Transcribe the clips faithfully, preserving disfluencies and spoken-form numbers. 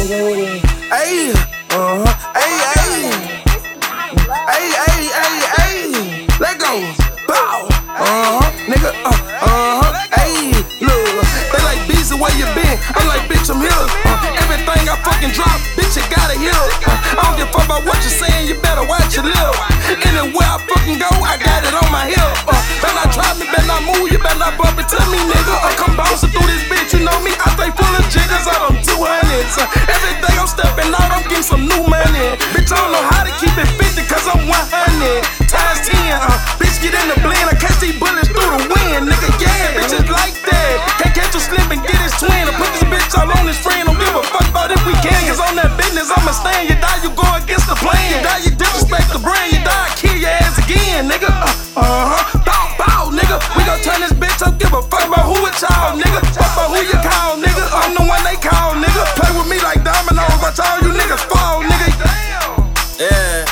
Hey, uh huh. Hey, hey. Hey, hey, hey, hey. Let go. Bow. Uh huh. Nigga. Uh huh. Hey, look. They like Beezy, where you been? I'm like, bitch, I'm here. Uh, everything I fucking drop, bitch, you gotta hear. Uh, I don't give a fuck about what you're saying, you better watch your lip. Anywhere I fucking go, I got it on my hip. Uh, better not try me, better not move, you better not bump into me, nigga. I uh, come bouncing through this bitch, you know me, I stay full of jiggers out on two hundreds. Uh, every day I'm stepping out, I'm getting some new money. Bitch, I don't know how to keep it fifty, cause I'm one hundred. Times ten, uh, bitch, get in the blend, I catch these bullets through the wind, nigga, yeah, bitches like that. Can't catch you slip and get his twin. I put this bitch all on his friend, don't give a fuck about if we can, cause on that business, I'ma stand. You die, you go against the plan. You die, you disrespect the brand. You die, I kill your ass again, nigga. Uh, uh-huh, bow, bow, nigga. We gon' turn this bitch up, give a fuck about who it's y'all, nigga. Fuck about who you call, nigga. I'm the one they call, nigga. Play with me like dominoes, watch all you niggas fall, nigga. Damn. Yeah,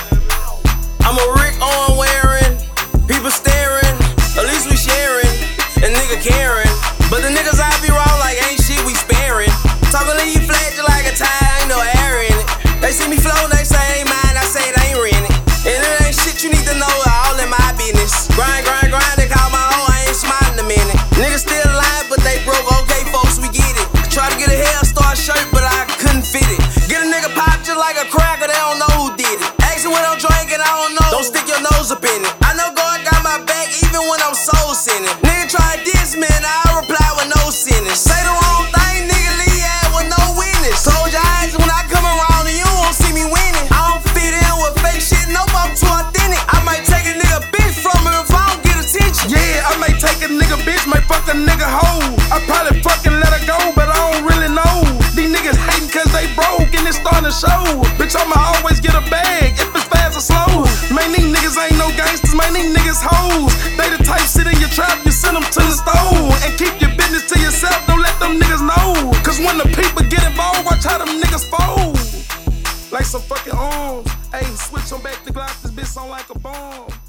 I'm a Rick on wearing, people staring, at least we sharing, and nigga caring. But the niggas I be wrong like ain't shit, we sparing. Talking to you flat just like a tire, ain't no air in it. They see me flow, they say ain't mine, I say it ain't rented. And it ain't shit you need to know, all in my business. Grind, grind, grind, they call my own, I ain't smiling a minute. Niggas still alive, but they broke, okay folks, we get it. Try to get a Hellstar shirt, but I couldn't fit it. Get a nigga pop just like a cracker, they don't know who did it. Asking what I'm drinking, I don't know, don't stick your nose up in it. I know God got my back, even when I'm soul sinning. Nigga try this, man, I reply with no sentence. Say the wrong thing, nigga, leave out with no witness. Close your eyes when I come around and you won't see me winning. I don't fit in with fake shit, no, I'm too authentic. I might take a nigga bitch from him if I don't get attention. Yeah, I might take a nigga bitch, might fuck a nigga hoe. I probably fucking let her go, but I don't really know. These niggas hating cause they broke and it's starting to show. Bitch, I'ma always get a bag if it's fast or slow. Man, these niggas ain't no gangsters, man, these niggas hoes. They the type sit in your trap, you send them to the store. And keep your business to yourself, don't let them niggas know. Cause when the people get involved, watch how them niggas fold. Like some fucking arms. Hey, switch on back to Glock, this bitch sound like a bomb.